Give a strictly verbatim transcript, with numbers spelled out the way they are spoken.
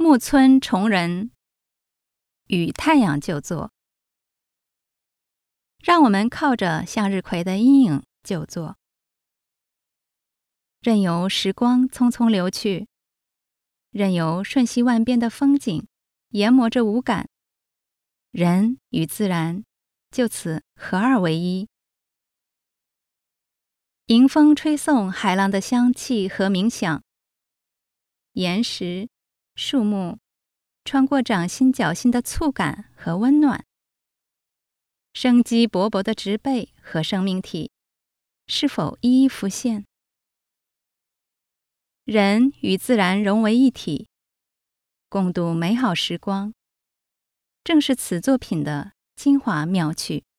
木村崇人与太阳就坐。让我们靠着向日葵的阴影就坐，任由时光匆匆流去，任由瞬息万变的风景研磨着五感，人与自然就此合二为一。迎风吹送海浪的香气和冥想，岩石、树木穿过掌心脚心的触感和温暖，生机勃勃的植被和生命体是否一一浮现？人与自然融为一体，共度美好时光，正是此作品的精华妙趣。